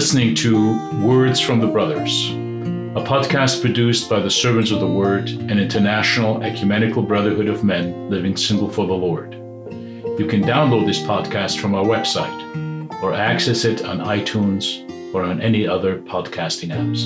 listening to Words from the Brothers, a podcast produced by the Servants of the Word, an international ecumenical brotherhood of men living single for the Lord. You can download this podcast from our website or access it on iTunes or on any other podcasting apps.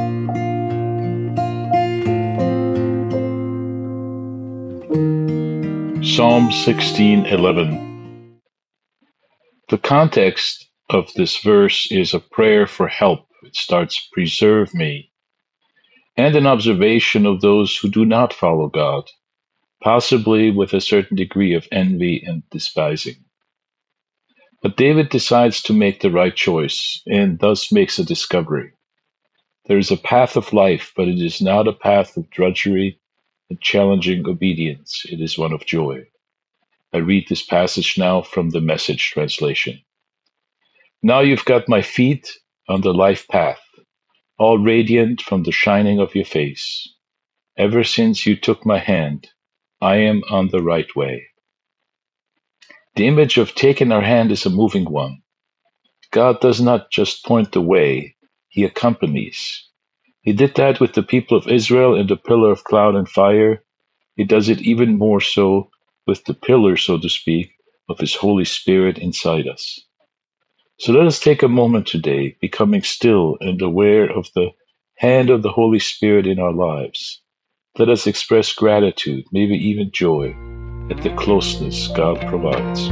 Psalm 16:11. The context of this verse is a prayer for help. It starts, "Preserve me," and an observation of those who do not follow God, possibly with a certain degree of envy and despising. But David decides to make the right choice and thus makes a discovery. There is a path of life, but it is not a path of drudgery and challenging obedience. It is one of joy. I read this passage now from the Message translation. Now you've got my feet on the life path, all radiant from the shining of your face. Ever since you took my hand, I am on the right way. The image of taking our hand is a moving one. God does not just point the way, He accompanies. He did that with the people of Israel in the pillar of cloud and fire. He does it even more so with the pillar, so to speak, of His Holy Spirit inside us. So let us take a moment today, becoming still and aware of the hand of the Holy Spirit in our lives. Let us express gratitude, maybe even joy, at the closeness God provides.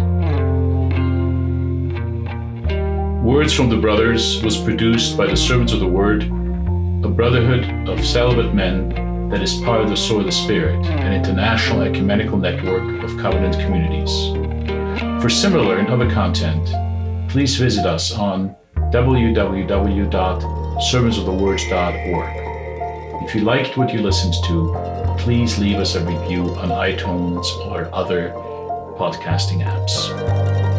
Words from the Brothers was produced by the Servants of the Word, a brotherhood of celibate men that is part of the Sword of the Spirit, an international ecumenical network of covenant communities. For similar and other content, please visit us on www.servantsoftheword.org. If you liked what you listened to, please leave us a review on iTunes or other podcasting apps.